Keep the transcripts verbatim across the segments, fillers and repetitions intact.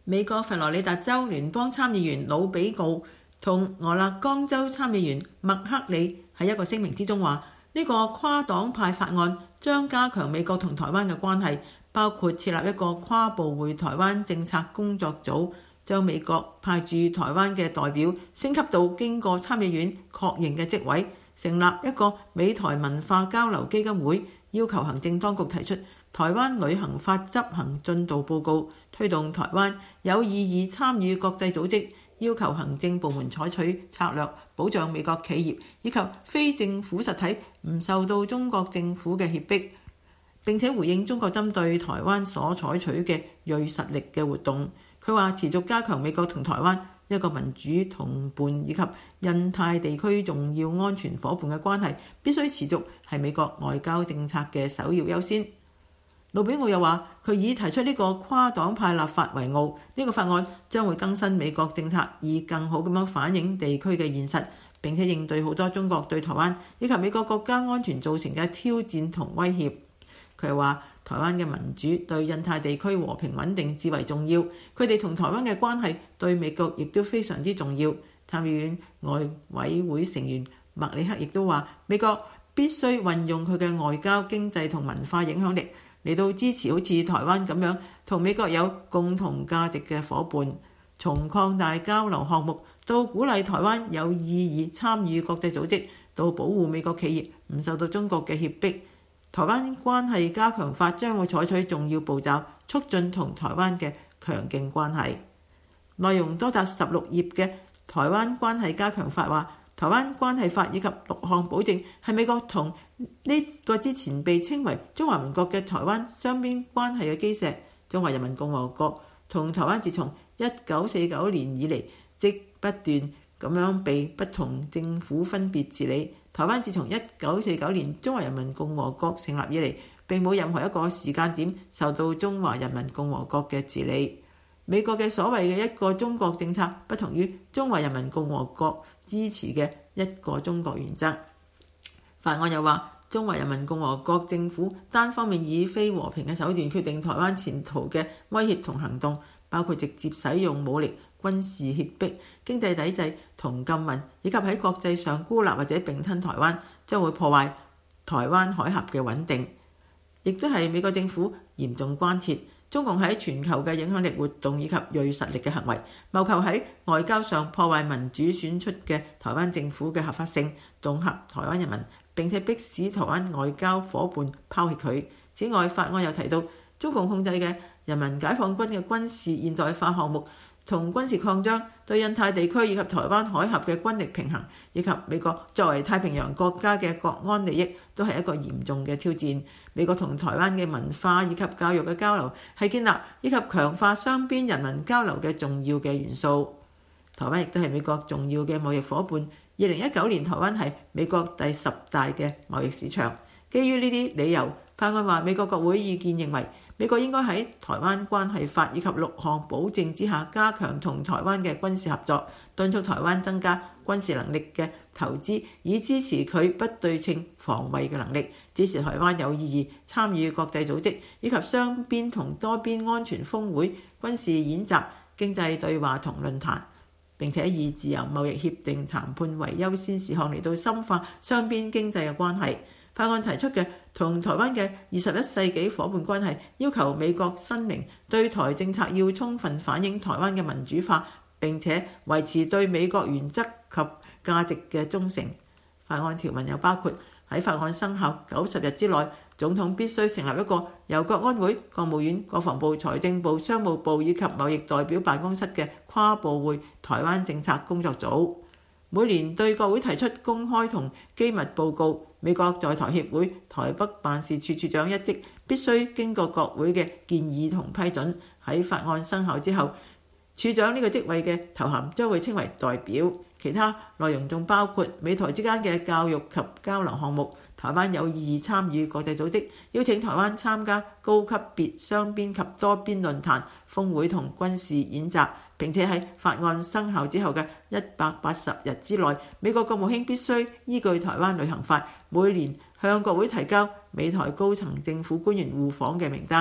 美國佛羅里達州聯邦參議員魯比奧同俄勒岡州參議員麥克里喺一個聲明之中話：呢個跨黨派法案將加強美國同台灣嘅關係，包括設立一個跨部會台灣政策工作組，將美國派駐台灣嘅代表升級到經過參議院確認嘅職位，成立一個美台文化交流基金會，要求行政當局提出台灣旅行法執行進度報告，推動台灣有意義參與國際組織，要求行政部門採取策略，保障美國企業以及非政府實體唔受到中國政府嘅脅迫，並且回應中國針對台灣所採取嘅銳實力嘅活動。佢話持續加強美國同台灣一個民主同伴以及印太地區重要安全夥伴嘅關係，必須持續係美國外交政策嘅首要優先。魯比奧又話：佢以提出呢個跨黨派立法為傲，呢、這個法案將會更新美國政策，以更好咁樣反映地區嘅現實，並且應對好多中國對台灣以及美國國家安全造成嘅挑戰同威脅。佢又話：台灣嘅民主對印太地區和平穩定至為重要，佢哋同台灣嘅關係對美國亦都非常之重要。參議院外委會成員麥里克亦都話：美國必須運用佢嘅外交、經濟同文化影響力，嚟到支持好似台灣咁樣同美國有共同價值嘅夥伴，從擴大交流項目到鼓勵台灣有意義參與國際組織，到保護美國企業唔受到中國嘅脅迫。台灣關係加強法將會採取重要步驟，促進同台灣嘅強勁關係。內容多達十六頁嘅台灣關係加強法話，台灣關係法以及六項保證係美國同呢個之前被稱為中華民國嘅台灣雙邊關係嘅基石。中華人民共和國同台灣自從一九四九年以嚟，即不斷咁樣被不同政府分別治理。台灣自從一九四九年中華人民共和國成立以嚟，並冇任何一個時間點受到中華人民共和國嘅治理。美國嘅所謂嘅一個中國政策，不同於中華人民共和國支持嘅一個中國原則。法案又話，中華人民共和國政府單方面以非和平嘅手段決定台灣前途嘅威脅同行動，包括直接使用武力、軍事脅迫、經濟抵制同禁運，以及喺國際上孤立或者併吞台灣，將會破壞台灣海峽嘅穩定，亦都係美國政府嚴重關切中共喺全球嘅影響力活動以及銳實力嘅行為，謀求喺外交上破壞民主選出嘅台灣政府嘅合法性，恫嚇台灣人民，並且迫使台灣外交夥伴拋棄佢。此外，法案又提到中共控制嘅人民解放軍嘅軍事現代化項目同軍事擴張對印太地區以及台灣海峽嘅軍力平衡，以及美國作為太平洋國家嘅國安利益，都係一個嚴重嘅挑戰。美國同台灣嘅文化以及教育嘅交流係建立以及強化雙邊人民交流嘅重要嘅元素。台灣亦都係美國重要嘅貿易夥伴。二零一九年台灣係美國第十大嘅貿易市場。基於呢啲理由，法案話美國國會意見認為，美國應該喺台灣關係法以及六項保證之下，加強同台灣嘅軍事合作，敦促台灣增加軍事能力嘅投資，以支持佢不對稱防衛嘅能力，支持台灣有意義參與國際組織以及雙邊同多邊安全峰會、軍事演習、經濟對話同論壇，並且以自由貿易協定談判為優先事項嚟到深化雙邊經濟嘅關係。法案提出嘅同台灣嘅二十一世紀夥伴關係，要求美國申明對台政策要充分反映台灣嘅民主化，並且維持對美國原則及價值嘅忠誠。法案條文又包括喺法案生效九十日之內，總統必須成立一個由國安會、國務院、國防部、財政部、商務部以及貿易代表辦公室嘅跨部會台灣政策工作組，每年對國會提出公開同機密報告。美國在台協會台北辦事處處長一職必須經過國會嘅建議同批准。喺法案生效之後，處長呢個職位嘅頭銜將會稱為代表。其他內容仲包括美台之間嘅教育及交流項目，台灣有意義參與國際組織，邀請台灣參加高級別雙邊及多邊論壇、峰會同軍事演習。並且喺法案生效之後嘅一百八十日之內，美國國務卿必須依據台灣旅行法，每年向國會提交美台高層政府官員互訪嘅名單，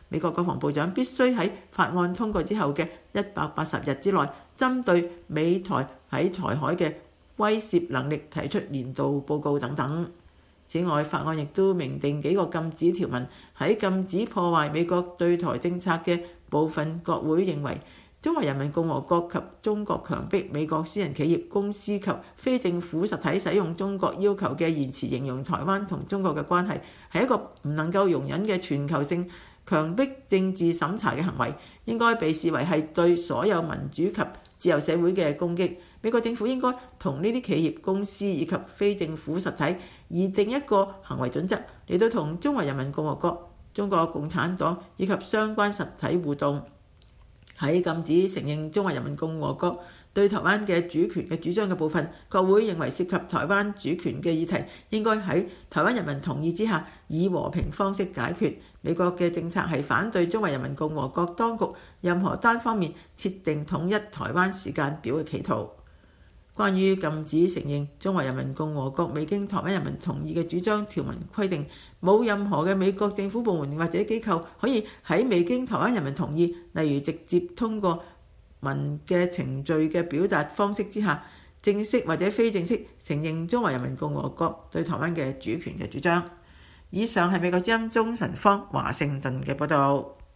美國國防部長必須喺法案通過之後嘅一百八十日之內，針對美台喺台海嘅威懾能力提出年度報告等等。此外，法案亦都明定幾個禁止條文，喺禁止破壞美國對台政策嘅部分，國會認為中華人民共和國及中國強迫美國私人企業、公司及非政府實體使用中國要求嘅言辭形容台灣同中國嘅關係，係一個唔能夠容忍嘅全球性強迫政治審查嘅行為，應該被視為係對所有民主及自由社會嘅攻擊。美國政府應該同呢啲企業、公司以及非政府實體擬定一個行為準則，嚟到同中華人民共和國、中國共產黨以及相關實體互動。喺禁止承認中華人民共和國對台灣嘅主權嘅主張嘅部分，國會認為涉及台灣主權嘅議題應該喺台灣人民同意之下，以和平方式解決。美國嘅政策係反對中華人民共和國當局任何單方面設定統一台灣時間表嘅企圖。關於禁止承認中華人民共和國未經台灣人民同意嘅主張條文規定，冇任何嘅美國政府部門或者機構可以喺未經台灣人民同意，例如直接通過文嘅程序嘅表達方式之下，正式或者非正式承認中華人民共和國對台灣嘅主權嘅主張。以上係美國之音中神方華盛頓嘅報導。